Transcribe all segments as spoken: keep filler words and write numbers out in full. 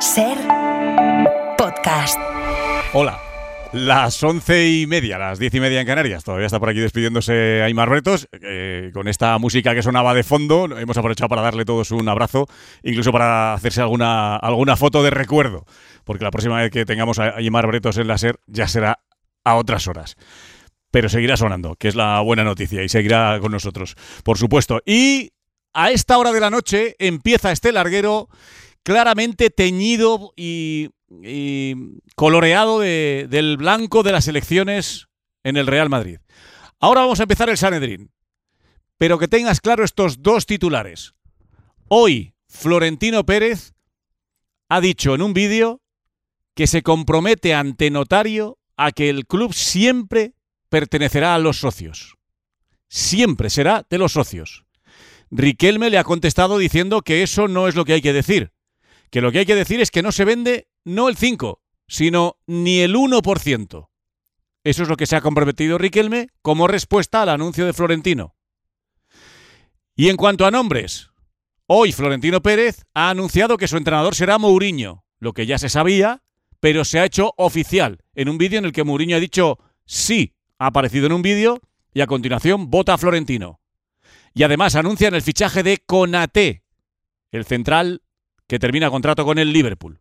Ser podcast. Hola, las once y media, las diez y media en Canarias. Todavía está por aquí despidiéndose Aimar Bretos. Eh, con esta música que sonaba de fondo, hemos aprovechado para darle todos un abrazo, incluso para hacerse alguna, alguna foto de recuerdo, porque la próxima vez que tengamos a Aimar Bretos en la Ser ya será a otras horas. Pero seguirá sonando, que es la buena noticia, y seguirá con nosotros, por supuesto. Y a esta hora de la noche empieza este larguero claramente teñido y, y coloreado de, del blanco de las elecciones en el Real Madrid. Ahora vamos a empezar el Sanedrín, pero que tengas claro estos dos titulares. Hoy, Florentino Pérez ha dicho en un vídeo que se compromete ante notario a que el club siempre pertenecerá a los socios. Siempre será de los socios. Riquelme le ha contestado diciendo que eso no es lo que hay que decir. Que lo que hay que decir es que no se vende no el cinco, sino ni el uno por ciento. Eso es lo que se ha comprometido Riquelme como respuesta al anuncio de Florentino. Y en cuanto a nombres, hoy Florentino Pérez ha anunciado que su entrenador será Mourinho, lo que ya se sabía, pero se ha hecho oficial en un vídeo en el que Mourinho ha dicho sí, ha aparecido en un vídeo y a continuación vota a Florentino. Y además anuncian el fichaje de Konaté, el central que termina contrato con el Liverpool.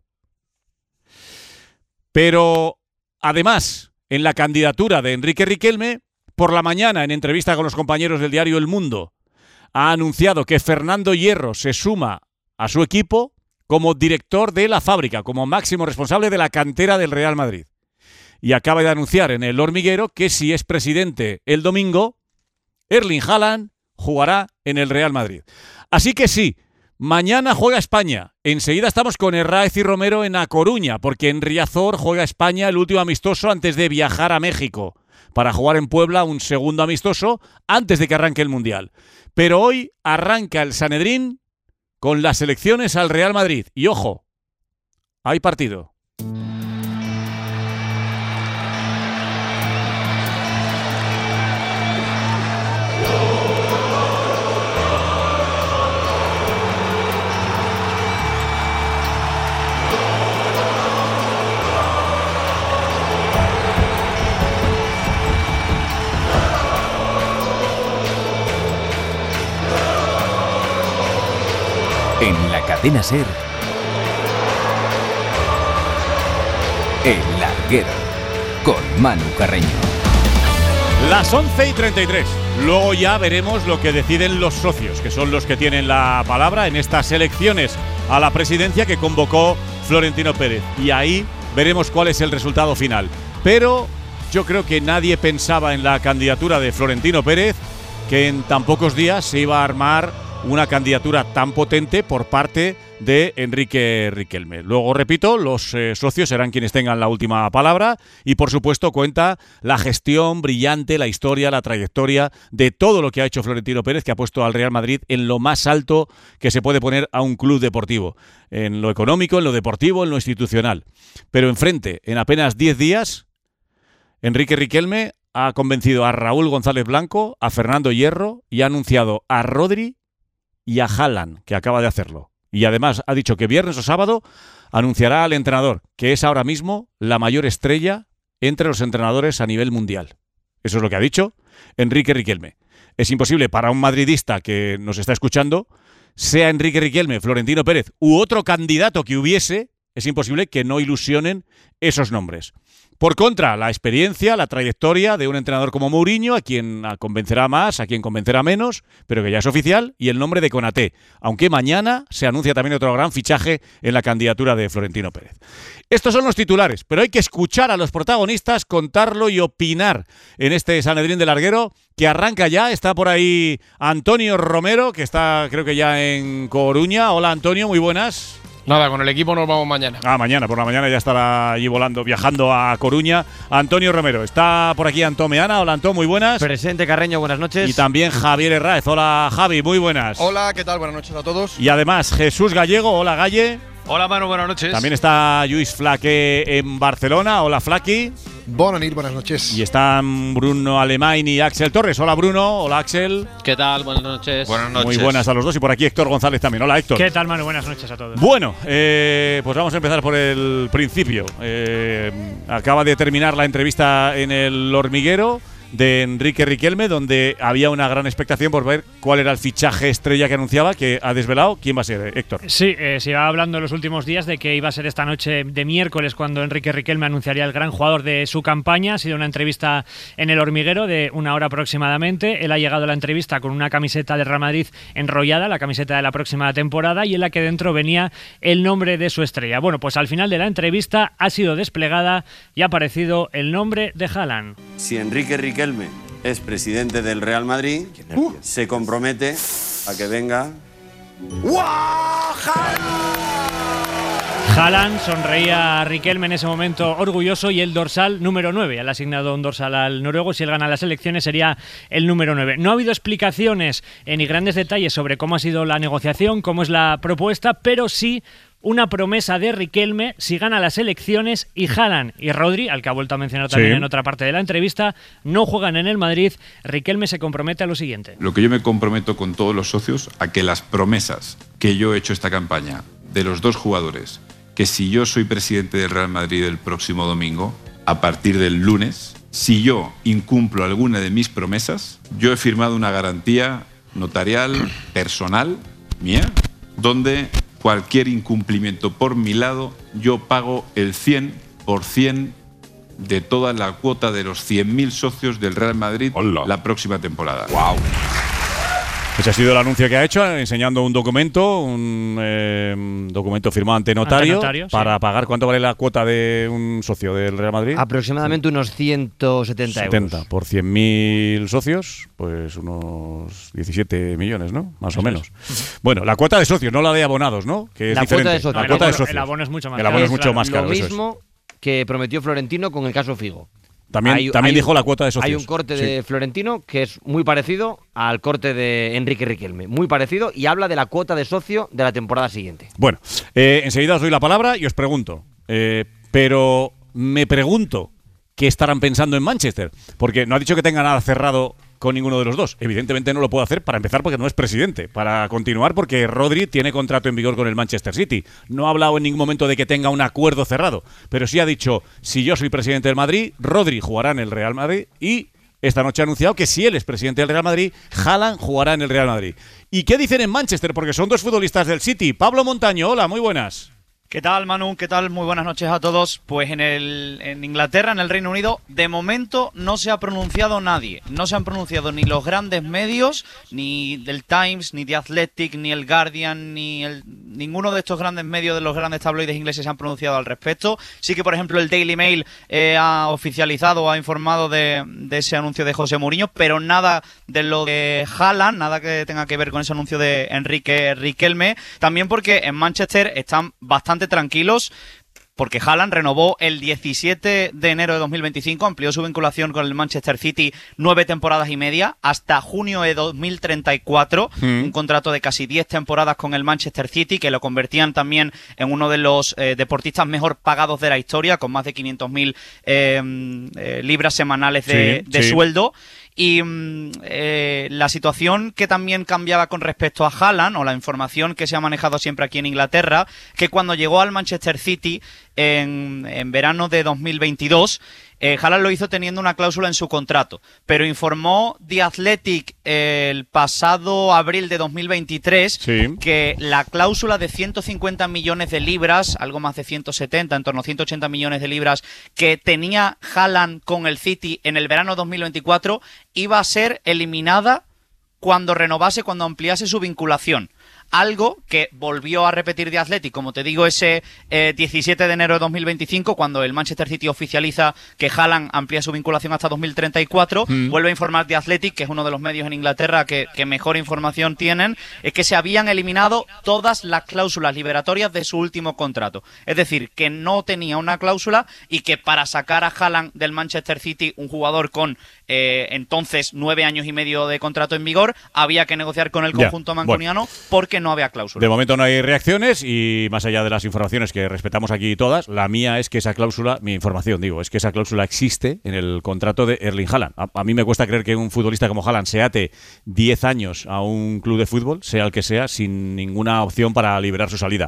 Pero, además, en la candidatura de Enrique Riquelme, por la mañana, en entrevista con los compañeros del diario El Mundo, ha anunciado que Fernando Hierro se suma a su equipo como director de la fábrica, como máximo responsable de la cantera del Real Madrid. Y acaba de anunciar en El Hormiguero que si es presidente el domingo, Erling Haaland jugará en el Real Madrid. Así que sí, mañana juega España. Enseguida estamos con Herráez y Romero en A Coruña, porque en Riazor juega España el último amistoso antes de viajar a México, para jugar en Puebla un segundo amistoso antes de que arranque el Mundial. Pero hoy arranca el Sanedrín con las elecciones al Real Madrid. Y ojo, hay partido. En la cadena Ser, El Larguero, con Manu Carreño. Las once y treinta y tres. Luego ya veremos lo que deciden los socios, que son los que tienen la palabra en estas elecciones a la presidencia que convocó Florentino Pérez. Y ahí veremos cuál es el resultado final. Pero yo creo que nadie pensaba en la candidatura de Florentino Pérez que en tan pocos días se iba a armar una candidatura tan potente por parte de Enrique Riquelme. Luego, repito, los eh, socios serán quienes tengan la última palabra y, por supuesto, cuenta la gestión brillante, la historia, la trayectoria de todo lo que ha hecho Florentino Pérez, que ha puesto al Real Madrid en lo más alto que se puede poner a un club deportivo, en lo económico, en lo deportivo, en lo institucional. Pero enfrente, en apenas diez días, Enrique Riquelme ha convencido a Raúl González Blanco, a Fernando Hierro y ha anunciado a Rodri y a Haaland, que acaba de hacerlo. Y además ha dicho que viernes o sábado anunciará al entrenador, que es ahora mismo la mayor estrella entre los entrenadores a nivel mundial. Eso es lo que ha dicho Enrique Riquelme. Es imposible para un madridista que nos está escuchando, sea Enrique Riquelme, Florentino Pérez u otro candidato que hubiese, es imposible que no ilusionen esos nombres. Por contra, la experiencia, la trayectoria de un entrenador como Mourinho, a quien convencerá más, a quien convencerá menos, pero que ya es oficial, y el nombre de Konaté, aunque mañana se anuncia también otro gran fichaje en la candidatura de Florentino Pérez. Estos son los titulares, pero hay que escuchar a los protagonistas, contarlo y opinar en este Sanedrín de Larguero, que arranca ya. Está por ahí Antonio Romero, que está creo que ya en Coruña. Hola Antonio, muy buenas. Nada, con el equipo nos vamos mañana. Ah, mañana, por la mañana ya estará allí volando, viajando a Coruña. Antonio Romero, está por aquí Antón Meana. Hola Antón, muy buenas. Presente Carreño, buenas noches. Y también Javier Herráez. Hola Javi, muy buenas. Hola, ¿qué tal? Buenas noches a todos. Y además Jesús Gallego. Hola Galle. Hola Manu, buenas noches. También está Lluís Flaque en Barcelona. Hola Flaqui. Bona nit, buenas noches. Y están Bruno Alemán y Axel Torres. Hola Bruno, hola Axel. ¿Qué tal? Buenas noches. Buenas noches. Muy buenas a los dos y por aquí Héctor González también. Hola Héctor. ¿Qué tal, Manu? Buenas noches a todos. Bueno, eh, pues vamos a empezar por el principio. Eh, acaba de terminar la entrevista en El Hormiguero de Enrique Riquelme, donde había una gran expectación por ver cuál era el fichaje estrella que anunciaba, que ha desvelado. ¿Quién va a ser, Héctor? Sí, eh, se iba hablando en los últimos días de que iba a ser esta noche de miércoles cuando Enrique Riquelme anunciaría el gran jugador de su campaña. Ha sido una entrevista en El Hormiguero de una hora aproximadamente. Él ha llegado a la entrevista con una camiseta de Real Madrid enrollada, la camiseta de la próxima temporada, y en la que dentro venía el nombre de su estrella. Bueno, pues al final de la entrevista ha sido desplegada y ha aparecido el nombre de Haaland. Si Enrique Riquelme es presidente del Real Madrid, uh. se compromete a que venga. Haaland sonreía a Riquelme en ese momento orgulloso, y el dorsal número nueve. Le ha asignado un dorsal al noruego. Si él gana las elecciones sería el número nueve. No ha habido explicaciones eh, ni grandes detalles sobre cómo ha sido la negociación, cómo es la propuesta, pero sí una promesa de Riquelme si gana las elecciones y Haaland y Rodri, al que ha vuelto a mencionar también sí. en otra parte de la entrevista, no juegan en el Madrid. Riquelme se compromete a lo siguiente. Lo que yo me comprometo con todos los socios a que las promesas que yo he hecho esta campaña de los dos jugadores, que si yo soy presidente del Real Madrid el próximo domingo, a partir del lunes, si yo incumplo alguna de mis promesas, yo he firmado una garantía notarial personal mía, donde cualquier incumplimiento por mi lado, yo pago el cien por ciento de toda la cuota de los cien mil socios del Real Madrid Hola. la próxima temporada. ¡Wow! Ese ha sido el anuncio que ha hecho, enseñando un documento, un eh, documento firmado ante notario, ante notario para sí. pagar. ¿Cuánto vale la cuota de un socio del Real Madrid? Aproximadamente unos ciento setenta setenta euros. Por cien mil socios, pues unos diecisiete millones, ¿no? Más Eso o menos. Es. Bueno, la cuota de socios, no la de abonados, ¿no? Que es la diferente. cuota de socios. La cuota el, de socios. El abono es mucho más caro. El abono es mucho más caro. Lo mismo es. que prometió Florentino con el caso Figo. También, hay, también hay dijo un, la cuota de socios. Hay un corte sí. de Florentino que es muy parecido al corte de Enrique Riquelme. Muy parecido, y habla de la cuota de socio de la temporada siguiente. Bueno, eh, enseguida os doy la palabra y os pregunto. Eh, pero me pregunto qué estarán pensando en Manchester. Porque no ha dicho que tenga nada cerrado con ninguno de los dos. Evidentemente no lo puede hacer, para empezar, porque no es presidente. Para continuar, porque Rodri tiene contrato en vigor con el Manchester City. No ha hablado en ningún momento de que tenga un acuerdo cerrado, pero sí ha dicho: si yo soy presidente del Madrid, Rodri jugará en el Real Madrid, y esta noche ha anunciado que si él es presidente del Real Madrid, Haaland jugará en el Real Madrid. ¿Y qué dicen en Manchester? Porque son dos futbolistas del City. Pablo Montaño, hola, muy buenas. ¿Qué tal, Manu? ¿Qué tal? Muy buenas noches a todos. Pues en el en Inglaterra, en el Reino Unido, de momento no se ha pronunciado nadie. No se han pronunciado ni los grandes medios, ni del Times, ni The Athletic, ni el Guardian, ni el, ninguno de estos grandes medios de los grandes tabloides ingleses se han pronunciado al respecto. Sí que, por ejemplo, el Daily Mail eh, ha oficializado, ha informado de, de ese anuncio de José Mourinho, pero nada de lo de Haaland, nada que tenga que ver con ese anuncio de Enrique Riquelme. También porque en Manchester están bastante tranquilos, porque Haaland renovó el diecisiete de enero de dos mil veinticinco, amplió su vinculación con el Manchester City nueve temporadas y media, hasta junio de dos mil treinta y cuatro, mm. un contrato de casi diez temporadas con el Manchester City, que lo convertían también en uno de los eh, deportistas mejor pagados de la historia, con más de quinientos mil eh, eh, libras semanales de, sí, de sí. sueldo. Y eh, la situación que también cambiaba con respecto a Haaland, o la información que se ha manejado siempre aquí en Inglaterra, que cuando llegó al Manchester City en, en verano de dos mil veintidós, eh, Haaland lo hizo teniendo una cláusula en su contrato, pero informó The Athletic eh, el pasado abril de dos mil veintitrés sí. que la cláusula de ciento cincuenta millones de libras, algo más de ciento setenta, en torno a ciento ochenta millones de libras, que tenía Haaland con el City en el verano dos mil veinticuatro, iba a ser eliminada cuando renovase, cuando ampliase su vinculación. Algo que volvió a repetir The Athletic, como te digo, ese eh, diecisiete de enero de dos mil veinticinco, cuando el Manchester City oficializa que Haaland amplía su vinculación hasta dos mil treinta y cuatro. Mm. Vuelve a informar The Athletic, que es uno de los medios en Inglaterra que, que mejor información tienen, es que se habían eliminado todas las cláusulas liberatorias de su último contrato. Es decir, que no tenía una cláusula, y que para sacar a Haaland del Manchester City, un jugador con eh, entonces nueve años y medio de contrato en vigor, había que negociar con el conjunto ya, mancuniano bueno. porque no había cláusula. De momento no hay reacciones y más allá de las informaciones que respetamos aquí todas, la mía es que esa cláusula, mi información digo, es que esa cláusula existe en el contrato de Erling Haaland. A, a mí me cuesta creer que un futbolista como Haaland se ate diez años a un club de fútbol, sea el que sea, sin ninguna opción para liberar su salida.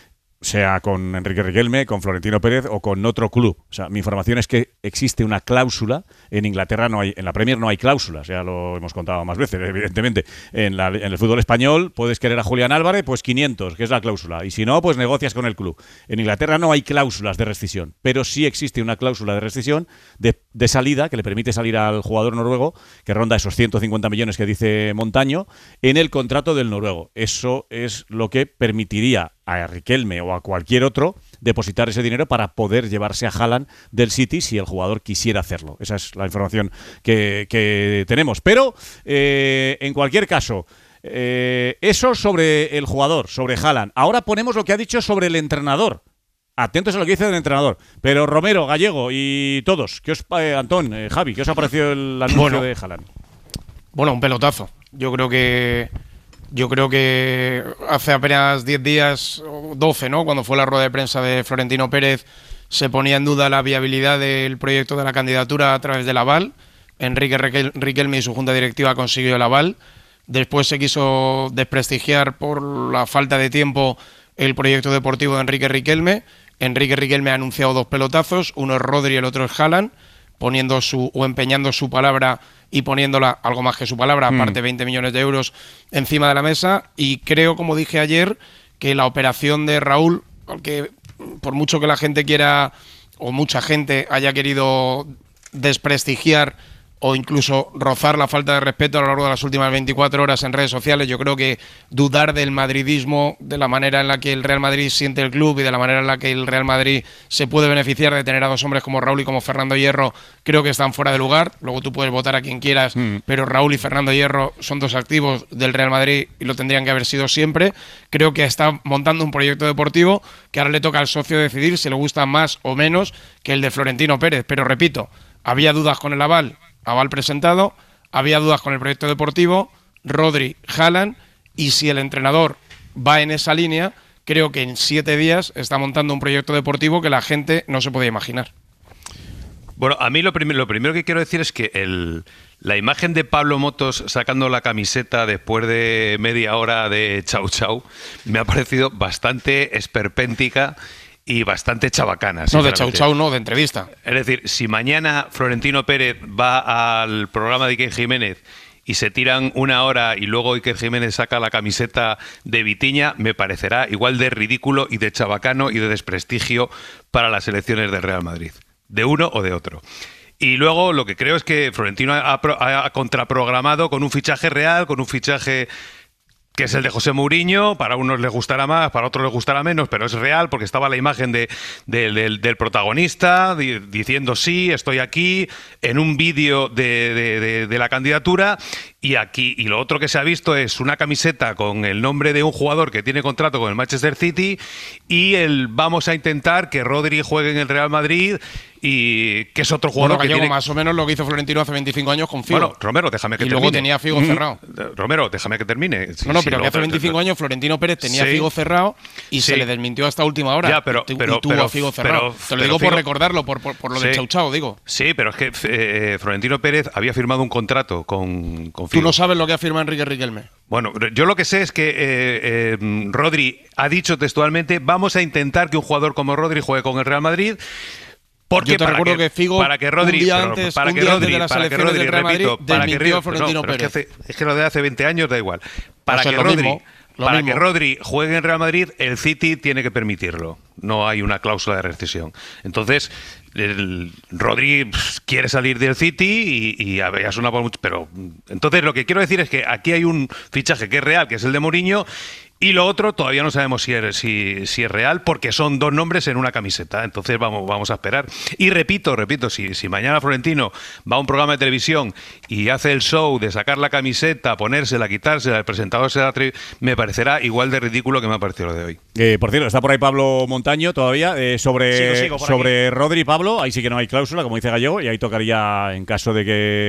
Sea con Enrique Riquelme, con Florentino Pérez o con otro club. O sea, mi información es que existe una cláusula. En Inglaterra no hay, en la Premier no hay cláusulas, ya lo hemos contado más veces, evidentemente. En, la, en el fútbol español puedes querer a Julián Álvarez, pues quinientos, que es la cláusula. Y si no, pues negocias con el club. En Inglaterra no hay cláusulas de rescisión, pero sí existe una cláusula de rescisión de, de salida que le permite salir al jugador noruego, que ronda esos ciento cincuenta millones que dice Montaño, en el contrato del noruego. Eso es lo que permitiría a Riquelme o a cualquier otro depositar ese dinero para poder llevarse a Haaland del City si el jugador quisiera hacerlo. Esa es la información que, que tenemos. Pero, eh, en cualquier caso, eh, eso sobre el jugador, sobre Haaland. Ahora ponemos lo que ha dicho sobre el entrenador. Atentos a lo que dice el entrenador. Pero Romero, Gallego y todos, ¿qué os, eh, Antón, eh, Javi, ¿qué os ha parecido el anuncio bueno, de Haaland? Bueno, un pelotazo. Yo creo que Yo creo que hace apenas diez días, o doce, ¿no? Cuando fue la rueda de prensa de Florentino Pérez, se ponía en duda la viabilidad del proyecto de la candidatura a través del aval. Enrique Riquelme y su junta directiva consiguió el aval. Después se quiso desprestigiar por la falta de tiempo el proyecto deportivo de Enrique Riquelme. Enrique Riquelme ha anunciado dos pelotazos, uno es Rodri y el otro es Haaland, poniendo su o empeñando su palabra y poniéndola, algo más que su palabra, mm. aparte veinte millones de euros encima de la mesa. Y creo, como dije ayer, que la operación de Raúl, porque por mucho que la gente quiera, o mucha gente haya querido desprestigiar o incluso rozar la falta de respeto a lo largo de las últimas veinticuatro horas en redes sociales, yo creo que dudar del madridismo, de la manera en la que el Real Madrid siente el club y de la manera en la que el Real Madrid se puede beneficiar de tener a dos hombres como Raúl y como Fernando Hierro, creo que están fuera de lugar. Luego tú puedes votar a quien quieras, mm. pero Raúl y Fernando Hierro son dos activos del Real Madrid y lo tendrían que haber sido siempre. Creo que está montando un proyecto deportivo que ahora le toca al socio decidir si le gusta más o menos que el de Florentino Pérez. Pero repito, había dudas con el aval, aval presentado, había dudas con el proyecto deportivo, Rodri, Haaland, y si el entrenador va en esa línea, creo que en siete días está montando un proyecto deportivo que la gente no se podía imaginar. Bueno, a mí lo, prim- lo primero que quiero decir es que el, la imagen de Pablo Motos sacando la camiseta después de media hora de chau chau me ha parecido bastante esperpéntica y bastante chabacana. No, de chau chau, no, de entrevista. Es decir, si mañana Florentino Pérez va al programa de Iker Jiménez y se tiran una hora y luego Iker Jiménez saca la camiseta de Vitiña, me parecerá igual de ridículo y de chabacano y de desprestigio para las elecciones del Real Madrid, de uno o de otro. Y luego lo que creo es que Florentino ha, ha contraprogramado con un fichaje real, con un fichaje que es el de José Mourinho. Para unos les gustará más, para otros les gustará menos, pero es real porque estaba la imagen de, de, de, del protagonista di, diciendo sí, estoy aquí, en un vídeo de, de, de, de la candidatura. Y aquí, y lo otro que se ha visto es una camiseta con el nombre de un jugador que tiene contrato con el Manchester City y el vamos a intentar que Rodri juegue en el Real Madrid, y que es otro jugador bueno, que Gallego, tiene... más o menos lo que hizo Florentino hace veinticinco años con Figo. Bueno, Romero, déjame que y termine. Y luego tenía Figo mm, cerrado. Romero, déjame que termine. Sí, no, no, pero sí, que hace veinticinco años Florentino Pérez tenía sí, Figo cerrado y sí. se le desmintió hasta última hora. Ya, pero, y, pero, y tuvo pero, a Figo cerrado. Pero, Te lo digo Figo, por recordarlo, por, por, por lo sí, de Chau Chau, digo. Sí, pero es que eh, Florentino Pérez había firmado un contrato con, con Figo. Tú no sabes lo que ha firmado Enrique Riquelme. Bueno, yo lo que sé es que eh, eh, Rodri ha dicho textualmente: vamos a intentar que un jugador como Rodri juegue con el Real Madrid. Porque yo te recuerdo que, que Figo para que Rodri, un día antes, para un que día Rodri, antes de las para elecciones Rodri, del Real Madrid repito, para que desmintió a Florentino no, Pérez. Es que, hace, es que lo de hace veinte años da igual. Para, o sea, que, lo Rodri, mismo, lo para mismo. que Rodri juegue en Real Madrid, el City tiene que permitirlo. No hay una cláusula de rescisión. Entonces, el Rodri pff, quiere salir del City y, y a ver, suena por mucho. Pero entonces lo que quiero decir es que aquí hay un fichaje que es real, que es el de Mourinho. Y lo otro todavía no sabemos si es, si, si es real, porque son dos nombres en una camiseta. Entonces vamos, vamos a esperar. Y repito, repito, si, si mañana Florentino va a un programa de televisión y hace el show de sacar la camiseta, ponérsela, quitársela, el presentador se la atreve, me parecerá igual de ridículo que me ha parecido lo de hoy. Eh, por cierto, está por ahí Pablo Montaño todavía. Eh, sobre sigo, sigo por sobre Rodri, Pablo, ahí sí que no hay cláusula, como dice Gallego, y ahí tocaría, en caso de que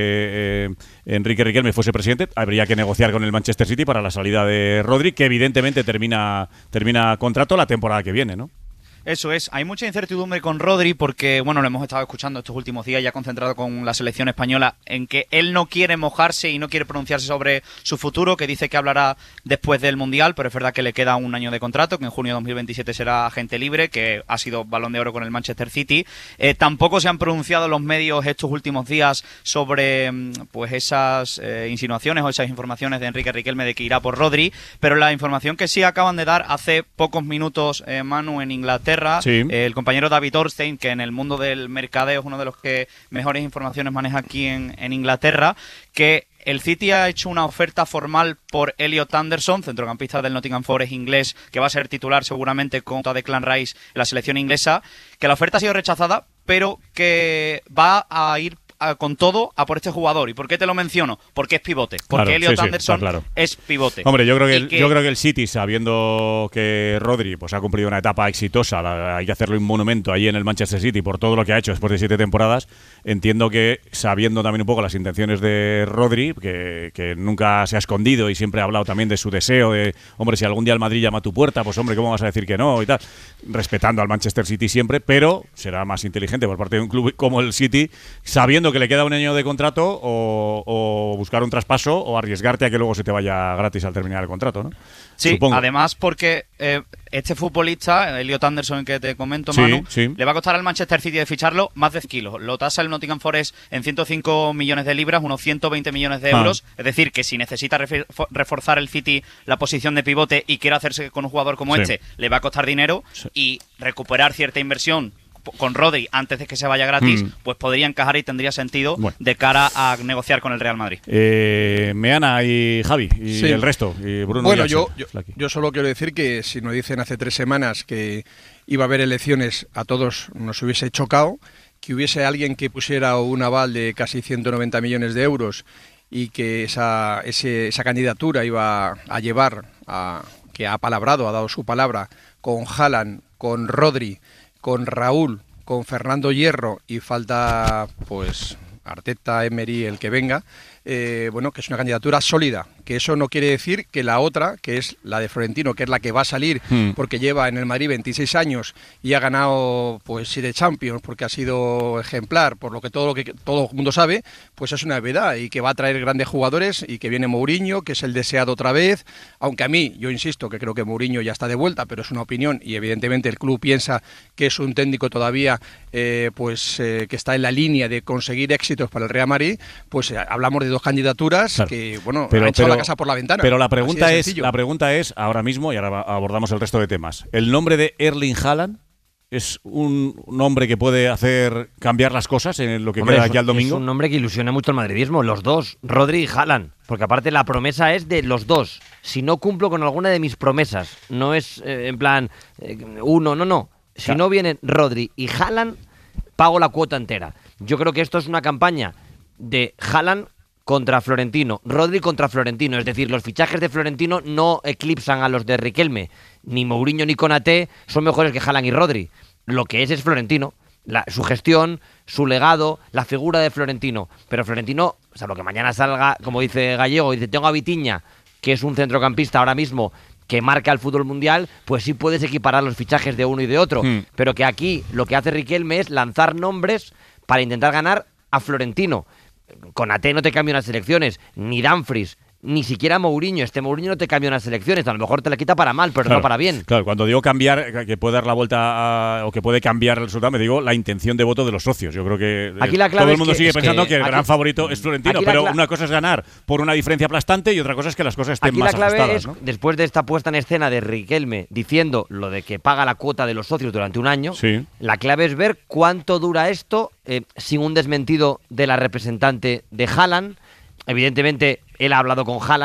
eh, Enrique Riquelme fuese presidente, habría que negociar con el Manchester City para la salida de Rodri, que evidentemente termina, termina contrato la temporada que viene, ¿no? Eso es, hay mucha incertidumbre con Rodri porque, bueno, lo hemos estado escuchando estos últimos días, ya concentrado con la selección española, en que él no quiere mojarse y no quiere pronunciarse sobre su futuro, que dice que hablará después del Mundial, pero es verdad que le queda un año de contrato, que en junio de dos mil veintisiete será agente libre, que ha sido Balón de Oro con el Manchester City. Eh, tampoco se han pronunciado los medios estos últimos días sobre pues esas eh, insinuaciones o esas informaciones de Enrique Riquelme de que irá por Rodri, pero la información que sí acaban de dar hace pocos minutos, eh, Manu, en Inglaterra, Sí. Eh, el compañero David Orstein, que en el mundo del mercadeo es uno de los que mejores informaciones maneja aquí en, en Inglaterra, que el City ha hecho una oferta formal por Elliot Anderson, centrocampista del Nottingham Forest inglés, que va a ser titular seguramente contra Declan Rice en la selección inglesa, que la oferta ha sido rechazada, pero que va a ir a, con todo a por este jugador. ¿Y por qué te lo menciono? Porque es pivote. Porque claro, Elliot sí, sí, Anderson claro. es pivote. Hombre, yo creo que, el, que yo creo que el City, sabiendo que Rodri pues ha cumplido una etapa exitosa, la, hay que hacerle un monumento ahí en el Manchester City por todo lo que ha hecho después de siete temporadas, entiendo que, sabiendo también un poco las intenciones de Rodri, que, que nunca se ha escondido y siempre ha hablado también de su deseo de, hombre, si algún día el Madrid llama a tu puerta, pues hombre, ¿cómo vas a decir que no? Y tal, respetando al Manchester City siempre, pero será más inteligente por parte de un club como el City, sabiendo que le queda un año de contrato, o, o buscar un traspaso o arriesgarte a que luego se te vaya gratis al terminar el contrato, ¿no? Sí, Supongo. Además porque eh, este futbolista, Elliot Anderson, que te comento, Sí, Manu, sí. le va a costar al Manchester City de ficharlo más de diez kilos. Lo tasa el Nottingham Forest en ciento cinco millones de libras, unos ciento veinte millones de Ah. euros. Es decir, que si necesita refe- fo- reforzar el City la posición de pivote y quiere hacerse con un jugador como Sí. este, le va a costar dinero, Sí. y recuperar cierta inversión con Rodri antes de que se vaya gratis, Mm. pues podría encajar y tendría sentido Bueno. de cara a negociar con el Real Madrid. Eh, Meana y Javi y Sí. el resto, y Bruno Bueno, Jackson, yo, yo, Flaky. yo solo quiero decir que si nos dicen hace tres semanas que iba a haber elecciones, a todos nos hubiese chocado, que hubiese alguien que pusiera un aval de casi ciento noventa millones de euros y que esa, ese, esa candidatura iba a llevar, a, que ha palabrado, ha dado su palabra, con Haaland, con Rodri, con Raúl, con Fernando Hierro, y falta pues Arteta, Emery, el que venga, eh, bueno, que es una candidatura sólida, que eso no quiere decir que la otra, que es la de Florentino, que es la que va a salir Hmm. porque lleva en el Madrid veintiséis años y ha ganado pues siete Champions, porque ha sido ejemplar, por lo que todo lo que todo el mundo sabe, pues es una verdad, y que va a traer grandes jugadores, y que viene Mourinho, que es el deseado otra vez, aunque a mí, yo insisto que creo que Mourinho ya está de vuelta, pero es una opinión, y evidentemente el club piensa que es un técnico todavía eh, pues eh, que está en la línea de conseguir éxitos para el Real Madrid. Pues eh, hablamos de dos candidaturas Claro. que, bueno, Pero- han echado pero- la casa por la ventana. Pero la Así pregunta de es, sencillo. la pregunta es ahora mismo, y ahora va- abordamos el resto de temas. ¿El nombre de Erling Haaland es un nombre que puede hacer cambiar las cosas en lo que Hombre, queda es, aquí al domingo? es un nombre que ilusiona mucho al madridismo, los dos, Rodri y Haaland, porque aparte la promesa es de los dos. Si no cumplo con alguna de mis promesas, no es eh, en plan eh, uno, no, no. Si Claro. no vienen Rodri y Haaland, pago la cuota entera. Yo creo que esto es una campaña de Haaland contra Florentino, Rodri contra Florentino, es decir, los fichajes de Florentino no eclipsan a los de Riquelme, ni Mourinho ni Konaté son mejores que Haaland y Rodri. Lo que es es Florentino, la, su gestión, su legado, la figura de Florentino. Pero Florentino, o sea, lo que mañana salga, como dice Gallego, dice, tengo a Vitinha, que es un centrocampista ahora mismo que marca el fútbol mundial, pues sí puedes equiparar los fichajes de uno y de otro. Hmm. Pero que aquí lo que hace Riquelme es lanzar nombres para intentar ganar a Florentino. Konaté no te cambia unas selecciones, ni Dumfries, ni siquiera Mourinho. Este Mourinho no te cambia unas selecciones, a lo mejor te la quita para mal, pero Claro, no para bien. Claro, cuando digo cambiar, que puede dar la vuelta a- o que puede cambiar el resultado, me digo la intención de voto de los socios. Yo creo que eh, Aquí la clave todo el es mundo que- sigue es pensando que, que el aquí- gran favorito es Florentino, aquí la pero cla- una cosa es ganar por una diferencia aplastante y otra cosa es que las cosas estén Aquí más la clave ajustadas, es, ¿no? después de esta puesta en escena de Riquelme diciendo lo de que paga la cuota de los socios durante un año, Sí. la clave es ver cuánto dura esto eh, sin un desmentido de la representante de Haaland. Evidentemente, él ha hablado con Haaland,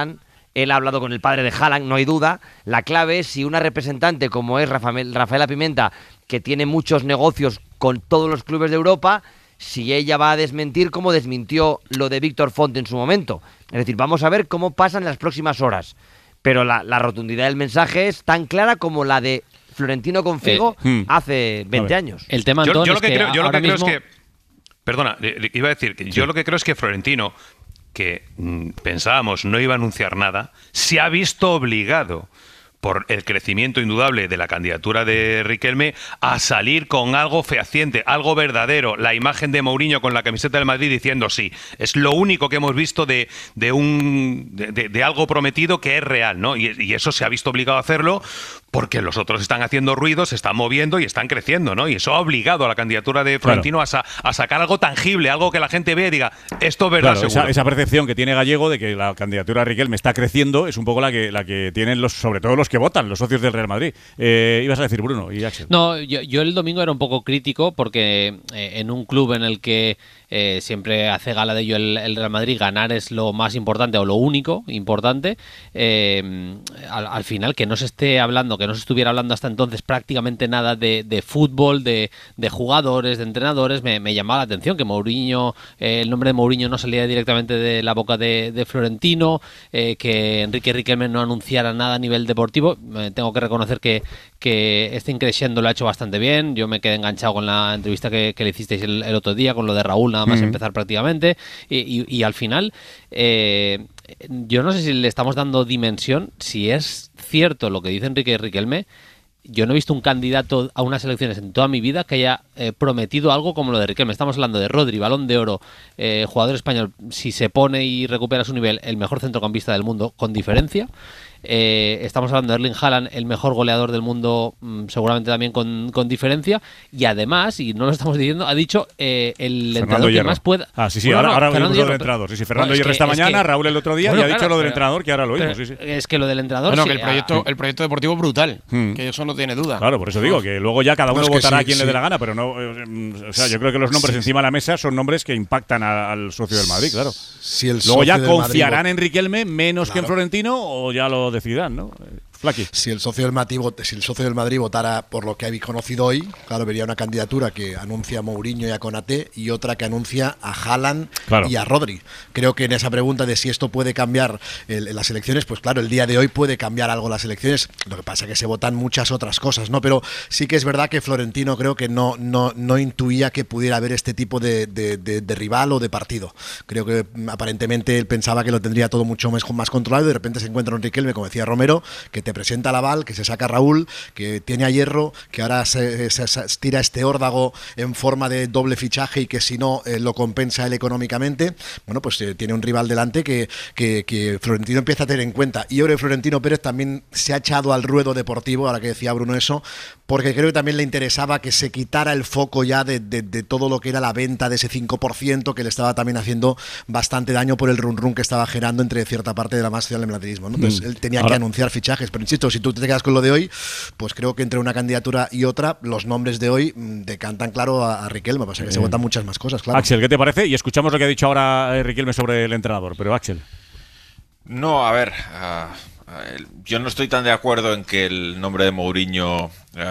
Él ha hablado con el padre de Haaland, no hay duda. La clave es si una representante como es Rafael, Rafaela Pimenta, que tiene muchos negocios con todos los clubes de Europa, si ella va a desmentir como desmintió lo de Víctor Font en su momento. Es decir, vamos a ver cómo pasan las próximas horas. Pero la, la rotundidad del mensaje es tan clara como la de Florentino con Figo eh, hmm. hace veinte años. El tema, Antón, yo, yo lo que, es que creo, yo lo que creo mismo... es que... Perdona, iba a decir que sí. yo lo que creo es que Florentino, que mmm, pensábamos no iba a anunciar nada, se ha visto obligado por el crecimiento indudable de la candidatura de Riquelme a salir con algo fehaciente, algo verdadero, la imagen de Mourinho con la camiseta del Madrid diciendo sí. Es lo único que hemos visto de, de un de, de, de algo prometido que es real, ¿no? Y, y eso se ha visto obligado a hacerlo porque los otros están haciendo ruido, se están moviendo y están creciendo, ¿no? Y eso ha obligado a la candidatura de Florentino claro. a, sa a sacar algo tangible, algo que la gente ve y diga, esto es verdad, claro, seguro. Esa, esa percepción que tiene Gallego de que la candidatura de Riquelme está creciendo es un poco la que, la que tienen los, sobre todo los que votan, los socios del Real Madrid. Eh, ibas a decir, Bruno y Axel. No, yo, yo el domingo era un poco crítico porque eh, en un club en el que eh, siempre hace gala de ello el, el Real Madrid, ganar es lo más importante o lo único importante. Eh, al, al final, que no se esté hablando, que no se estuviera hablando hasta entonces prácticamente nada de, de fútbol, de, de jugadores, de entrenadores, me, me llamaba la atención que Mourinho, eh, el nombre de Mourinho no salía directamente de la boca de, de Florentino, eh, que Enrique Riquelme no anunciara nada a nivel deportivo. Eh, tengo que reconocer que, que este increciendo lo ha hecho bastante bien. Yo me quedé enganchado con la entrevista que, que le hicisteis el, el otro día, con lo de Raúl, nada más mm-hmm. empezar prácticamente, y, y, y al final eh, yo no sé si le estamos dando dimensión, si es cierto lo que dice Enrique Riquelme. Yo no he visto un candidato a unas elecciones en toda mi vida que haya eh, prometido algo como lo de Riquelme. Estamos hablando de Rodri, Balón de Oro, eh, jugador español, si se pone y recupera su nivel, el mejor centrocampista del mundo, con diferencia. Eh, estamos hablando de Erling Haaland, el mejor goleador del mundo, mmm, seguramente también con, con diferencia. Y además, y no lo estamos diciendo, ha dicho eh, el Fernando entrenador Hierro. que más pueda... Ah, sí, sí, bueno, ahora, no, ahora Fernando lo Hierro, del entrenador. Sí, sí, Fernando bueno, Hierro es que, esta mañana, que, Raúl el otro día, bueno, y ha claro, dicho lo del pero, entrenador, que ahora lo oímos. Pero, sí, sí. Es que lo del entrenador... Bueno, sí, que el proyecto, ah, el proyecto deportivo brutal, hmm. que eso no tiene duda. Claro, por eso digo, que luego ya cada uno no, es votará sí, a quien sí. le dé la gana, pero no... Eh, o sea, yo creo que los nombres sí. encima de la mesa son nombres que impactan a, al socio del Madrid, claro. Si el luego ya socio del confiarán Madrid, en Riquelme menos claro. que en Florentino o ya lo decidirán, ¿no? Flaqui. Si el socio del Madrid, si el socio del Madrid votara por lo que habéis conocido hoy, claro, vería una candidatura que anuncia a Mourinho y a Konaté y otra que anuncia a Haaland claro. y a Rodri. Creo que en esa pregunta de si esto puede cambiar el, en las elecciones, pues claro, el día de hoy puede cambiar algo las elecciones. Lo que pasa es que se votan muchas otras cosas, ¿no? Pero sí que es verdad que Florentino creo que no, no, no intuía que pudiera haber este tipo de, de, de, de rival o de partido. Creo que aparentemente él pensaba que lo tendría todo mucho más, más controlado y de repente se encuentra un Riquelme, como decía Romero, que te presenta a Laval, que se saca a Raúl, que tiene a Hierro, que ahora se, se, se tira este órdago en forma de doble fichaje y que si no eh, lo compensa él económicamente. Bueno, pues eh, tiene un rival delante que, que, que Florentino empieza a tener en cuenta. Y yo creo que Florentino Pérez también se ha echado al ruedo deportivo, ahora que decía Bruno eso, porque creo que también le interesaba que se quitara el foco ya de, de, de todo lo que era la venta de ese cinco por ciento que le estaba también haciendo bastante daño por el run run que estaba generando entre cierta parte de la masa del madridismo, ¿no? Entonces mm. él tenía ahora, que anunciar fichajes, pero insisto, si tú te quedas con lo de hoy, pues creo que entre una candidatura y otra, los nombres de hoy mmm, decantan claro a, a Riquelme, pasa que eh. se votan muchas más cosas, claro. Axel, ¿qué te parece? Y escuchamos lo que ha dicho ahora eh, Riquelme sobre el entrenador, pero Axel. No, a ver, uh, yo no estoy tan de acuerdo en que el nombre de Mourinho uh,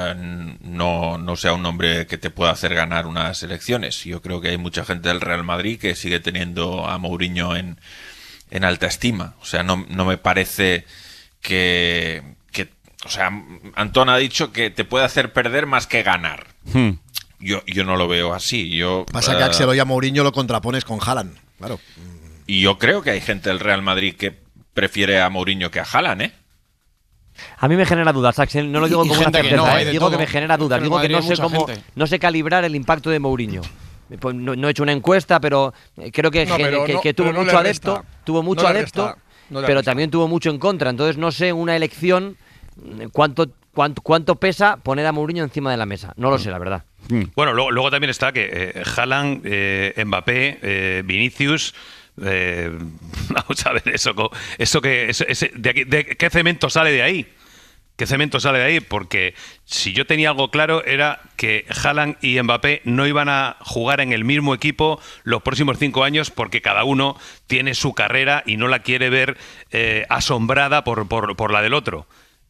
no, no sea un nombre que te pueda hacer ganar unas elecciones. Yo creo que hay mucha gente del Real Madrid que sigue teniendo a Mourinho en, en alta estima. O sea, no, no me parece que... O sea, Antón ha dicho que te puede hacer perder más que ganar. Hmm. Yo, yo no lo veo así. Yo, Pasa uh, que Axel hoy a Mourinho lo contrapones con Haaland, claro. Y yo creo que hay gente del Real Madrid que prefiere a Mourinho que a Haaland, ¿eh? A mí me genera dudas, Axel. No lo digo como una certeza, no, ¿eh? Digo todo. que me genera dudas. Digo que no sé cómo, gente. no sé calibrar el impacto de Mourinho. Pues no, no he hecho una encuesta, pero creo que, no, pero que, no, que tuvo mucho no adepto, tuvo mucho no adepto, resta, no pero resta. también tuvo mucho en contra. Entonces no sé una elección. ¿Cuánto, cuánto, ¿Cuánto pesa poner a Mourinho encima de la mesa? No lo sé, la verdad. Bueno, luego, luego también está que eh, Haaland, eh, Mbappé, eh, Vinicius... Eh, vamos a ver eso, eso que eso, ese, de, aquí, de qué cemento sale de ahí. ¿Qué cemento sale de ahí? Porque si yo tenía algo claro era que Haaland y Mbappé no iban a jugar en el mismo equipo los próximos cinco años porque cada uno tiene su carrera y no la quiere ver eh, asombrada por, por, por la del otro.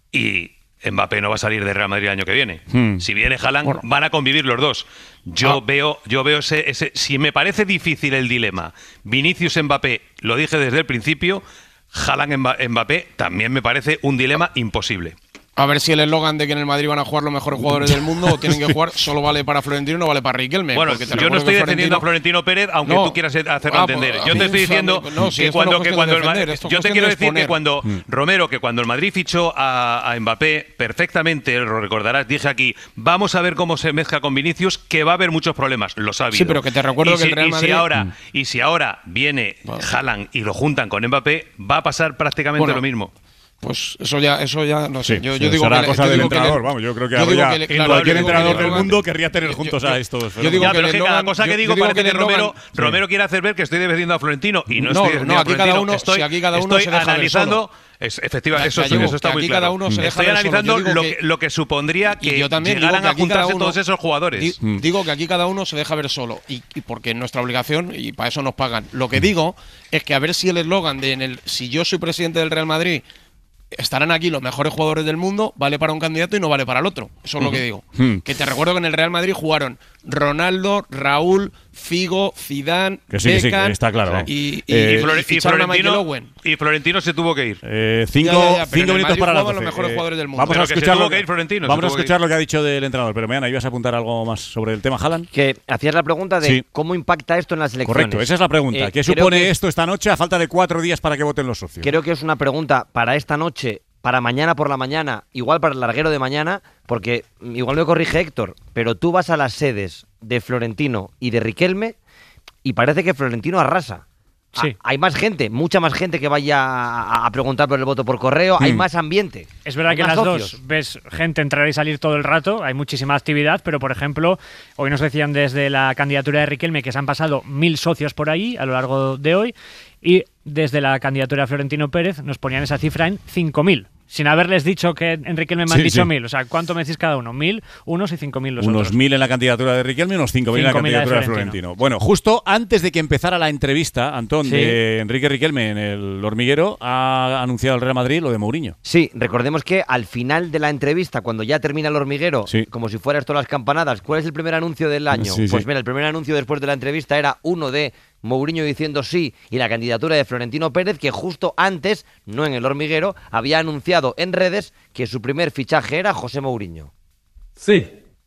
Y Mbappé no va a salir de Real Madrid el año que viene. Hmm. Si viene Haaland, bueno, van a convivir los dos. Yo ah. veo, yo veo ese, ese... Si me parece difícil el dilema Vinicius-Mbappé, lo dije desde el principio, Haaland-Mbappé también me parece un dilema imposible. A ver si el eslogan de que en el Madrid van a jugar los mejores jugadores del mundo o tienen que jugar solo vale para Florentino y no vale para Riquelme. Bueno, yo no estoy defendiendo a Florentino Pérez, aunque no, tú quieras hacerlo ah, entender. Yo te estoy diciendo no, si que cuando, que cuando defender, el yo te quiero de decir que cuando mm. Romero, que cuando el Madrid fichó a, a Mbappé, perfectamente, lo recordarás, dije aquí, vamos a ver cómo se mezcla con Vinicius, que va a haber muchos problemas, los ha habido. Sí, pero que te recuerdo y que si, el Real Madrid… Y si ahora, mm. y si ahora viene bueno. Haaland y lo juntan con Mbappé, va a pasar prácticamente bueno. lo mismo. Pues eso ya, eso ya no sé. Sí, yo, sí, yo digo será que cosa yo del digo entrenador, que vamos. Yo creo que yo habría, que le, claro, cualquier entrenador que del mundo querría tener juntos yo, yo, a estos. Yo digo ya, que pero es que cada cosa que digo yo, yo parece digo que, que Romero, sí. Romero quiere hacer ver que estoy defendiendo a Florentino y no, no estoy no, aquí cada uno, estoy, si aquí cada uno estoy se deja analizando. Es, efectivamente, eso, Gallego, eso está muy claro. Cada uno se Estoy deja analizando lo que, que, lo que supondría que yo también llegaran que a juntarse uno, todos esos jugadores. Di, mm. Digo que aquí cada uno se deja ver solo y, y porque es nuestra obligación y para eso nos pagan. Lo que mm. digo es que a ver si el eslogan de en el si yo soy presidente del Real Madrid estarán aquí los mejores jugadores del mundo, vale para un candidato y no vale para el otro. Eso es mm. lo que digo. Mm. Que te recuerdo que en el Real Madrid jugaron Ronaldo, Raúl, Figo, Zidane, que sí, Beckham, que sí, está claro. Y, y, eh, y, Flor y, y, Florentino, y Florentino se tuvo que ir. Eh, cinco ya, ya, ya, cinco minutos para las doce. Los mejores eh, jugadores del mundo. Vamos pero a escuchar, lo, que ir, Florentino, vamos a escuchar que lo que ha dicho del entrenador. Pero mañana ibas a apuntar algo más sobre el tema Haaland. Que hacías la pregunta de sí. cómo impacta esto en las elecciones. Correcto, esa es la pregunta. Eh, ¿Qué supone que esto esta noche a falta de cuatro días para que voten los socios? Creo que es una pregunta para esta noche, para mañana por la mañana, igual para el larguero de mañana, porque igual me corrige Héctor, pero tú vas a las sedes de Florentino y de Riquelme y parece que Florentino arrasa. Sí. Hay más gente, mucha más gente que vaya a, a preguntar por el voto por correo, mm. hay más ambiente. Es verdad que en las socios. dos ves gente entrar y salir todo el rato, hay muchísima actividad, pero por ejemplo, hoy nos decían desde la candidatura de Riquelme que se han pasado mil socios por ahí a lo largo de hoy y desde la candidatura de Florentino Pérez nos ponían esa cifra en cinco mil. Sin haberles dicho que en Riquelme me han sí, dicho sí. mil. O sea, ¿cuánto me decís cada uno? Mil, unos y cinco mil los unos otros. mil en la candidatura de Riquelme y unos cinco mil en la candidatura de Florentino. de Florentino. Bueno, justo antes de que empezara la entrevista, Antón, sí. de Enrique Riquelme en el Hormiguero, ha anunciado el Real Madrid lo de Mourinho. Sí, recordemos que al final de la entrevista, cuando ya termina el Hormiguero, sí. como si fuera esto las campanadas, ¿cuál es el primer anuncio del año? Sí, pues sí. mira, el primer anuncio después de la entrevista era uno de Mourinho diciendo sí y la candidatura de Florentino Pérez, que justo antes, no en el Hormiguero, había anunciado en redes que su primer fichaje era José Mourinho. Sí.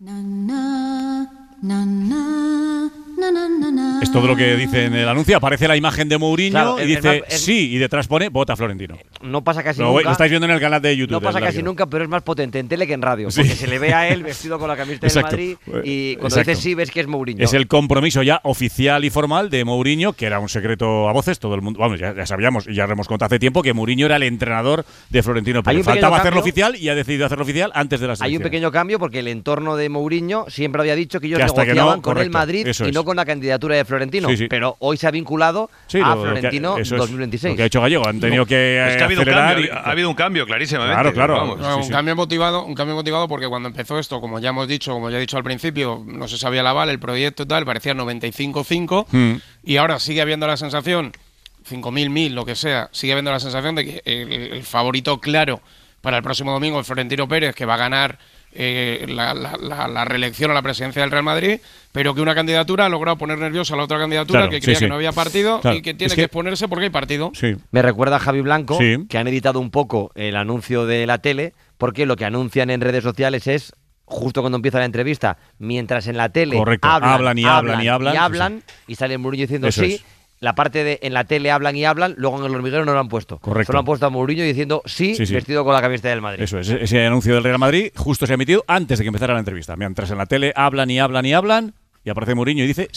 Es todo lo que dice en el anuncio. Aparece la imagen de Mourinho claro, y dice más, es, sí, y detrás pone vota Florentino. No pasa casi lo, nunca. Lo estáis viendo en el canal de YouTube. No pasa casi nunca, pero es más potente en tele que en radio. Sí. Porque se le ve a él vestido con la camiseta del Madrid y cuando Exacto. dice sí ves que es Mourinho. Es el compromiso ya oficial y formal de Mourinho, que era un secreto a voces. Todo el mundo, vamos, ya, ya sabíamos y ya lo hemos contado hace tiempo que Mourinho era el entrenador de Florentino Pérez. Faltaba hacerlo oficial y ha decidido hacerlo oficial antes de la selección. Hay un pequeño cambio porque el entorno de Mourinho siempre había dicho que ellos que negociaban no, con correcto, el Madrid y no con la candidatura de Florentino. Sí, sí. Pero hoy se ha vinculado sí, a Florentino que, dos mil veintiséis. Lo que ha hecho Gallego, han tenido no. que, es que ha habido acelerar. Un cambio, y... Ha habido un cambio, clarísimamente. Claro, claro. Vamos, no, sí, un, sí. Cambio motivado, un cambio motivado porque cuando empezó esto, como ya hemos dicho, como ya he dicho al principio, no se sabía la aval, el proyecto y tal, parecía noventa y cinco cinco hmm. y ahora sigue habiendo la sensación, cinco mil, mil, lo que sea, sigue habiendo la sensación de que el, el favorito claro para el próximo domingo es Florentino Pérez, que va a ganar Eh, la, la, la, la reelección a la presidencia del Real Madrid, pero que una candidatura ha logrado poner nerviosa a la otra candidatura, claro, que creía sí, sí. que no había partido claro. y que tiene es que, que exponerse porque hay partido. Sí. Me recuerda a Javi Blanco, sí. que han editado un poco el anuncio de la tele, porque lo que anuncian en redes sociales es justo cuando empieza la entrevista, mientras en la tele Correcto. hablan, hablan y hablan y hablan y, hablan, sí, sí. y sale Mourinho diciendo Eso sí. Es. La parte de en la tele hablan y hablan, luego en el Hormiguero no lo han puesto. Correcto. Solo han puesto a Mourinho diciendo sí, sí, sí. vestido con la camiseta del Madrid. Eso es, ese anuncio del Real Madrid justo se ha emitido antes de que empezara la entrevista. Mientras en la tele hablan y hablan y hablan, y aparece Mourinho y dice sí.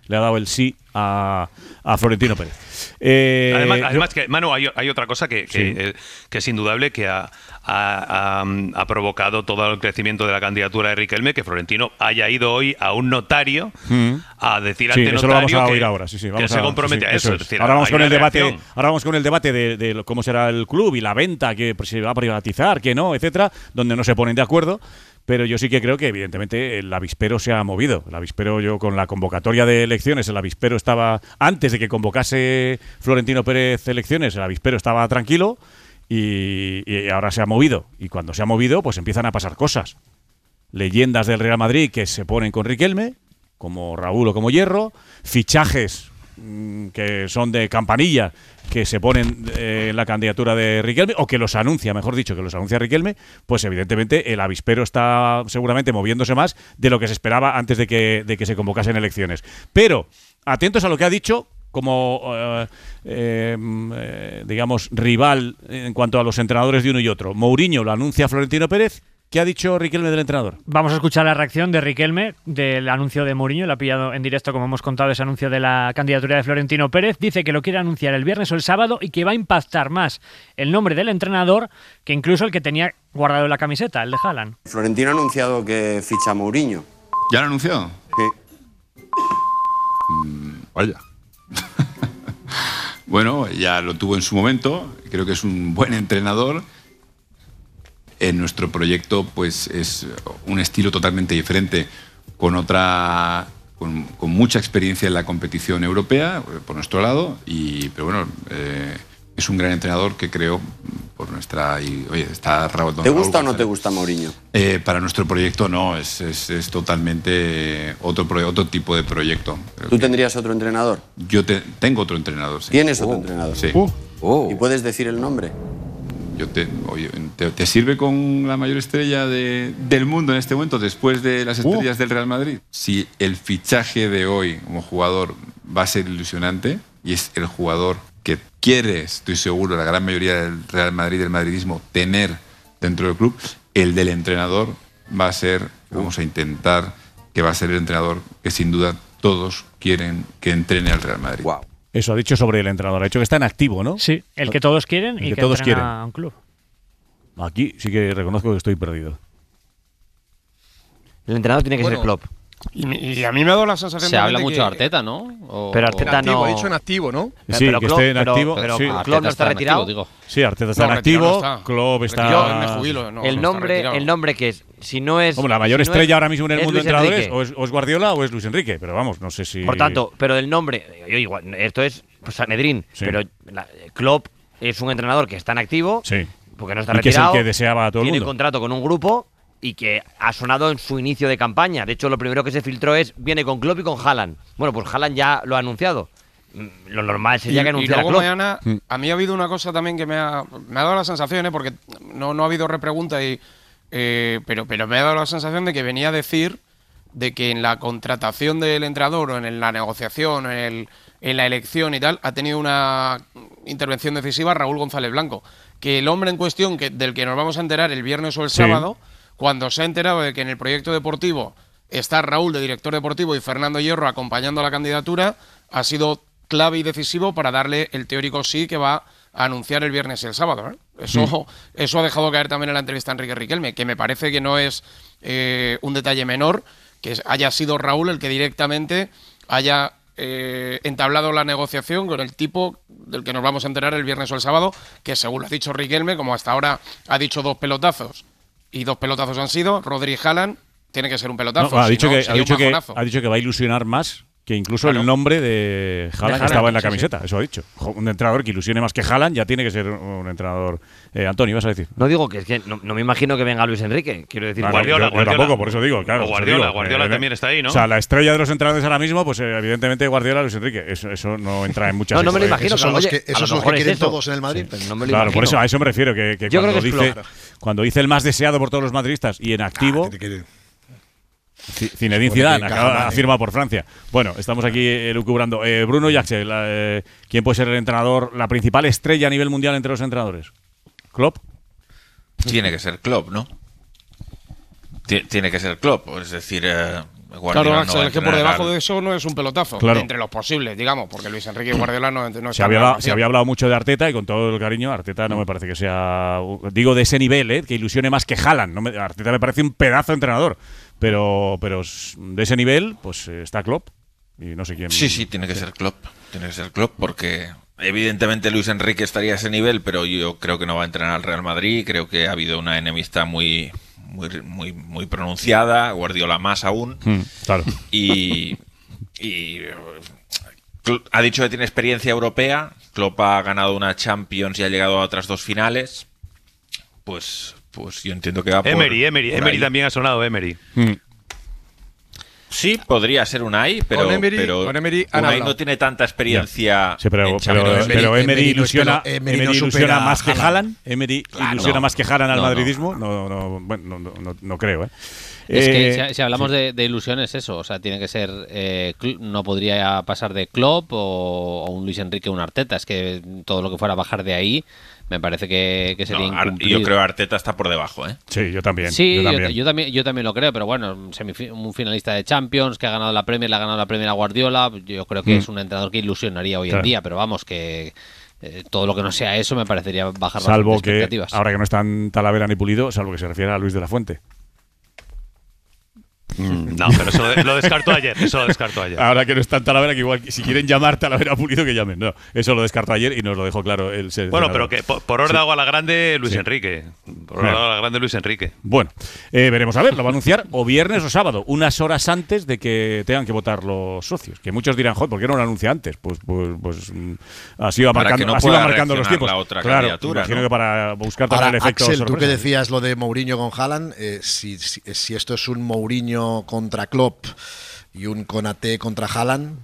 le ha dado el sí a, a Florentino Pérez. Eh, además, yo, además que, Manu, hay, hay otra cosa que, que, sí. eh, que es indudable, que ha, ha, ha, ha provocado todo el crecimiento de la candidatura de Riquelme, que Florentino haya ido hoy a un notario mm. a decir sí, ante eso lo vamos notario a que, oír ahora. Sí, sí, vamos que a, se compromete sí, sí, a eso. eso Es es. decir, ahora, vamos con el debate, reacción. ahora vamos con el debate de, de cómo será el club y la venta, que se va a privatizar, que no, etcétera, donde no se ponen de acuerdo. Pero yo sí que creo que, evidentemente, el avispero se ha movido. El avispero, yo con la convocatoria de elecciones, el avispero estaba, antes de que convocase Florentino Pérez elecciones, el avispero estaba tranquilo y, y ahora se ha movido. Y cuando se ha movido, pues empiezan a pasar cosas. Leyendas del Real Madrid que se ponen con Riquelme, como Raúl o como Hierro, fichajes mmm, que son de campanilla, que se ponen eh, en la candidatura de Riquelme, o que los anuncia, mejor dicho, que los anuncia Riquelme, pues evidentemente el avispero está seguramente moviéndose más de lo que se esperaba antes de que, de que se convocasen elecciones. Pero, atentos a lo que ha dicho como, eh, eh, digamos, rival en cuanto a los entrenadores de uno y otro. Mourinho lo anuncia Florentino Pérez. ¿Qué ha dicho Riquelme del entrenador? Vamos a escuchar la reacción de Riquelme del anuncio de Mourinho. Le ha pillado en directo, como hemos contado, ese anuncio de la candidatura de Florentino Pérez. Dice que lo quiere anunciar el viernes o el sábado y que va a impactar más el nombre del entrenador que incluso el que tenía guardado en la camiseta, el de Haaland. Florentino ha anunciado que ficha a Mourinho. ¿Ya lo ha anunciado? Sí. Mm, vaya. Bueno, ya lo tuvo en su momento. Creo que es un buen entrenador. En nuestro proyecto, pues es un estilo totalmente diferente, con otra, con, con mucha experiencia en la competición europea por nuestro lado, y pero bueno, eh, es un gran entrenador que creo por nuestra y oye está Raúl. ¿Te gusta o no te gusta Mourinho? Eh, para nuestro proyecto no, es, es, es totalmente otro otro tipo de proyecto. Creo ¿Tú que tendrías otro entrenador? Yo te, tengo otro entrenador. Sí. ¿Tienes otro Oh, entrenador? Sí. Uh. Oh. ¿Y puedes decir el nombre? Yo te, oye, te, ¿te sirve con la mayor estrella de, del mundo en este momento, después de las estrellas uh. del Real Madrid? Si el fichaje de hoy como jugador va a ser ilusionante y es el jugador que quiere, estoy seguro, la gran mayoría del Real Madrid, del madridismo, tener dentro del club, el del entrenador va a ser, vamos a intentar, que va a ser el entrenador que sin duda todos quieren que entrene al Real Madrid. Wow. Eso ha dicho sobre el entrenador. Ha dicho que está en activo, ¿no? Sí, el que todos quieren el y que, que todos quieren a un club. Aquí sí que reconozco que estoy perdido. El entrenador tiene que bueno, ser Klopp. Y, y a mí me ha dado la sensación Se habla de mucho que... de Arteta, ¿no? O, pero Arteta en activo, no... ha dicho en activo, ¿no? Sí, pero que Klopp, esté en pero, activo. Pero, sí. Klopp no está retirado. Activo, digo. Sí, Arteta está No, en activo, no está. Klopp está... Yo me jubilo, no, el, no nombre, el nombre que es, si no es... Como la mayor si no estrella es, ahora mismo en el mundo de Luis entrenadores, Enrique. o es, o es Guardiola o es Luis Enrique, pero vamos, no sé si... Por tanto, pero el nombre, yo igual, esto es pues, Sanedrín, Sí. pero la, Klopp es un entrenador que está en activo, Sí. porque no está Y que es el retirado, que deseaba a todo el tiene mundo. contrato con un grupo y que ha sonado en su inicio de campaña. De hecho, lo primero que se filtró es, viene con Klopp y con Haaland. Bueno, pues Haaland ya lo ha anunciado. Lo normal sería y, que anunciara y luego Klopp. mañana, a mí ha habido una cosa también que me ha, me ha dado la sensación, ¿eh? Porque no, no ha habido repregunta, y, eh, pero, pero me ha dado la sensación de que venía a decir de que en la contratación del entrenador o en la negociación, en, el, en la elección y tal, ha tenido una intervención decisiva Raúl González Blanco. Que el hombre en cuestión, que, del que nos vamos a enterar el viernes o el Sí. sábado, cuando se ha enterado de que en el proyecto deportivo está Raúl de director deportivo y Fernando Hierro acompañando la candidatura, ha sido clave y decisivo para darle el teórico sí que va a anunciar el viernes y el sábado, ¿eh? Eso, Mm. eso ha dejado caer también en la entrevista a Enrique Riquelme, que me parece que no es eh, un detalle menor, que haya sido Raúl el que directamente haya eh, entablado la negociación con el tipo del que nos vamos a enterar el viernes o el sábado, que según lo ha dicho Riquelme, como hasta ahora ha dicho dos pelotazos, y dos pelotazos han sido, Rodri y Haaland, tiene que ser un pelotazo. No, ha, si dicho no, que, ha, sería un dicho que, bajonazo. ha dicho que va a ilusionar más que incluso Claro. el nombre de Haaland, que Haaland, estaba en la sí, camiseta. Eso ha dicho. Jo, Un entrenador que ilusione más que Haaland ya tiene que ser un entrenador. Eh, Antonio, ¿vas a decir? No digo que es que no, no me imagino que venga Luis Enrique, quiero decir. Claro, Guardiola, yo, yo Guardiola. tampoco, por eso digo, claro. O por eso Guardiola, digo, Guardiola eh, también está ahí, ¿no? O sea, la estrella de los entrenadores ahora mismo, pues eh, evidentemente Guardiola, Luis Enrique. Eso, eso no entra en muchas No, no me lo eh, imagino. Esos son claro, los oye, que, a esos lo son los mejor que es quieren eso. todos en el Madrid. Pero no me lo Claro, imagino. por eso a eso me refiero, que, que Yo cuando, creo que es dice, Klopp. cuando dice el más deseado por todos los madridistas y en activo, Ah, que- C- Zinedine Supone Zidane que acaba, encaja mal, ha ¿eh? firmado por Francia. Bueno, estamos aquí eh, lucubrando. Eh, Bruno y Axel, la, eh, ¿quién puede ser el entrenador, la principal estrella a nivel mundial entre los entrenadores? ¿Klopp? Tiene que ser Klopp, ¿no? Ti- Tiene que ser Klopp. Es decir, eh, Guardiola claro, no Axel, va a es que por entrenar debajo al- de eso no es un pelotazo. Claro. Entre los posibles, digamos, porque Luis Enrique y Guardiola no, no Se están había, en la hablado, se había hablado mucho de Arteta y con todo el cariño, Arteta no me parece que sea, digo, de ese nivel, ¿eh? Que ilusione más que Haaland. No me, Arteta me parece un pedazo de entrenador, pero, pero de ese nivel, pues está Klopp y no sé quién. Sí, sí, tiene que ser Klopp. Tiene que ser Klopp porque evidentemente Luis Enrique estaría a ese nivel, pero yo creo que no va a entrenar al Real Madrid. Creo que ha habido una enemistad muy, muy, muy, muy pronunciada. Guardiola más aún. Mm, claro. Y, y Klopp ha dicho que tiene experiencia europea. Klopp ha ganado una Champions y ha llegado a otras dos finales. Pues, pues yo entiendo que va por Emery, Emery, por Emery ahí. también ha sonado, Emery. Mm. Sí, podría ser Unai, pero, Con Emery- pero con Emery han Unai hablado. no tiene tanta experiencia. Sí, pero, en pero, Champions. pero, Emery, Emery no ilusiona, espera- Emery Emery no ilusiona supera más a que Haaland. Haaland. Emery Claro, ilusiona no. más que Haaland al No, no. madridismo. No, no, bueno, no, no, no creo, ¿eh? Es que Eh, si, si hablamos sí. de, de ilusiones, eso, o sea, tiene que ser, eh, Cl- no podría pasar de Klopp o, o un Luis Enrique o un Arteta, es que todo lo que fuera a bajar de ahí me parece que, que sería No, Ar- incumplido. yo creo que Arteta está por debajo, ¿eh? Sí, yo también. Sí, yo yo, también. yo también, yo también lo creo, pero bueno, semifi- un finalista de Champions que ha ganado la Premier, le ha ganado la Premier a Guardiola, yo creo que Mm. es un entrenador que ilusionaría hoy Claro. en día, pero vamos, que eh, todo lo que no sea eso me parecería bajar Salvo bastante que, expectativas. ahora que no están Talavera ni Pulido, salvo que se refiera a Luis de la Fuente. No, pero eso lo, lo descartó ayer. Eso lo descartó ayer. Ahora que no están Talavera, que igual si quieren llamar Talavera Pulido, que llamen. No, eso lo descartó ayer y nos lo dejó claro el Bueno, pero que por, por orden Sí. a la grande, Luis Sí. Enrique. Por orden a la grande, Luis Enrique. Bueno, eh, veremos a ver, lo va a anunciar o viernes o sábado, unas horas antes de que tengan que votar los socios. Que muchos dirán, joder, ¿por qué no lo anuncia antes? Pues, pues, pues mm, así va Para marcando, que no así va pueda marcando los reaccionar tiempos. la otra claro, candidatura, imagino ¿no? que para buscar también Ahora, el efecto Axel, tú que sorpresa. decías lo de Mourinho con Haaland, eh, si, si, si esto es un Mourinho contra Klopp y un Konaté contra Haaland,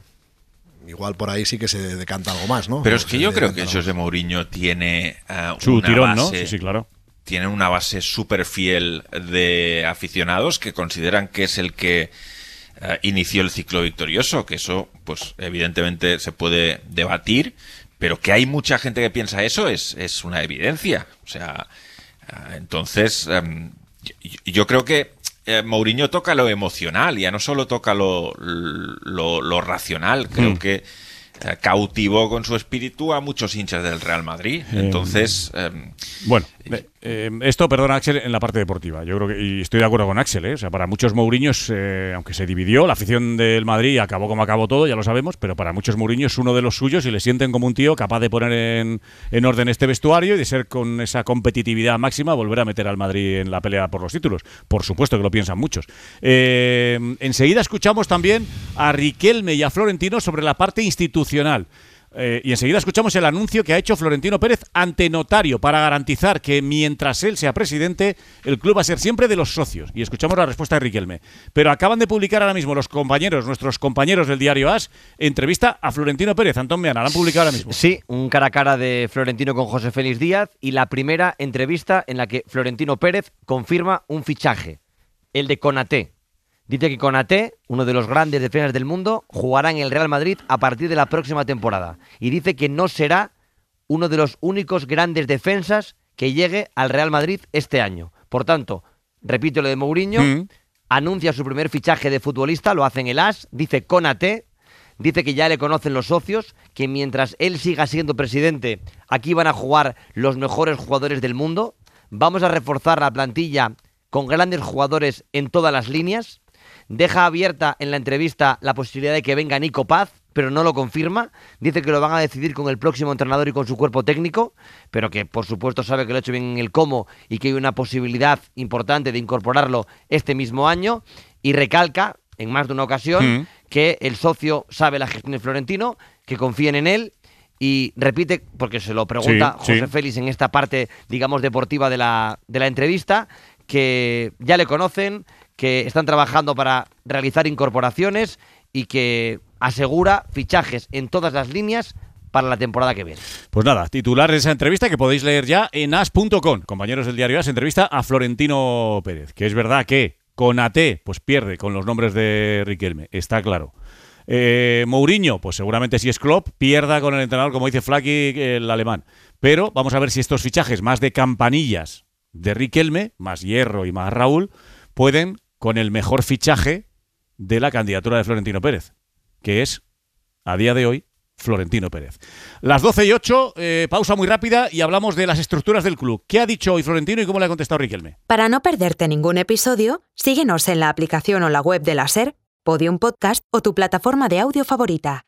igual por ahí sí que se decanta algo más, ¿no? Pero es que Se yo creo decanta que algo José Mourinho tiene eh, Su una tirón, ¿no? base, Sí, sí, claro. Tiene una base súper fiel de aficionados que consideran que es el que eh, inició el ciclo victorioso, que eso, pues evidentemente se puede debatir, pero que hay mucha gente que piensa eso es, es una evidencia. O sea, eh, entonces, em, yo, yo creo que eh, Mourinho toca lo emocional, ya no solo toca lo, lo, lo racional, creo Mm. que eh, cautivó con su espíritu a muchos hinchas del Real Madrid. Eh, Entonces, em, Bueno, eh, eh, esto, perdona Axel, en la parte deportiva. Yo creo que, y estoy de acuerdo con Axel, ¿eh? O sea, para muchos Mourinhos, eh, aunque se dividió, la afición del Madrid acabó como acabó todo, ya lo sabemos, pero para muchos Mourinhos es uno de los suyos y le sienten como un tío capaz de poner en, en orden este vestuario y de ser con esa competitividad máxima, volver a meter al Madrid en la pelea por los títulos. Por supuesto que lo piensan muchos. Eh, enseguida escuchamos también a Riquelme y a Florentino sobre la parte institucional. Eh, y enseguida escuchamos el anuncio que ha hecho Florentino Pérez ante notario para garantizar que mientras él sea presidente, el club va a ser siempre de los socios. Y escuchamos la respuesta de Riquelme. Pero acaban de publicar ahora mismo los compañeros, nuestros compañeros del diario AS, entrevista a Florentino Pérez. Antón Meana, la han publicado ahora mismo. Sí, un cara a cara de Florentino con José Félix Díaz y la primera entrevista en la que Florentino Pérez confirma un fichaje, el de Konaté. Dice que Konaté, uno de los grandes defensas del mundo, jugará en el Real Madrid a partir de la próxima temporada. Y dice que no será uno de los únicos grandes defensas que llegue al Real Madrid este año. Por tanto, repito lo de Mourinho, Mm. anuncia su primer fichaje de futbolista, lo hace en el AS, dice Konaté, dice que ya le conocen los socios, que mientras él siga siendo presidente, aquí van a jugar los mejores jugadores del mundo. Vamos a reforzar la plantilla con grandes jugadores en todas las líneas. Deja abierta en la entrevista la posibilidad de que venga Nico Paz, pero no lo confirma. Dice que lo van a decidir con el próximo entrenador y con su cuerpo técnico, pero que por supuesto sabe que lo ha hecho bien en el cómo y que hay una posibilidad importante de incorporarlo este mismo año. Y recalca, en más de una ocasión, Mm. que el socio sabe la gestión de Florentino, que confíen en él. Y repite, porque se lo pregunta Sí, José sí. Félix en esta parte, digamos, deportiva de la, de la entrevista, que ya le conocen, que están trabajando para realizar incorporaciones y que asegura fichajes en todas las líneas para la temporada que viene. Pues nada, titular de esa entrevista que podéis leer ya en as punto com. Compañeros del diario AS, entrevista a Florentino Pérez. Que es verdad que Konaté pues pierde con los nombres de Riquelme, está claro. Eh, Mourinho, pues seguramente si es Klopp, pierda con el entrenador, como dice Flaky, el alemán. Pero vamos a ver si estos fichajes más de campanillas de Riquelme, más Hierro y más Raúl, pueden con el mejor fichaje de la candidatura de Florentino Pérez, que es, a día de hoy, Florentino Pérez. Las doce y ocho, eh, pausa muy rápida y hablamos de las estructuras del club. ¿Qué ha dicho hoy Florentino y cómo le ha contestado Riquelme? Para no perderte ningún episodio, síguenos en la aplicación o la web de la SER, Podium Podcast o tu plataforma de audio favorita.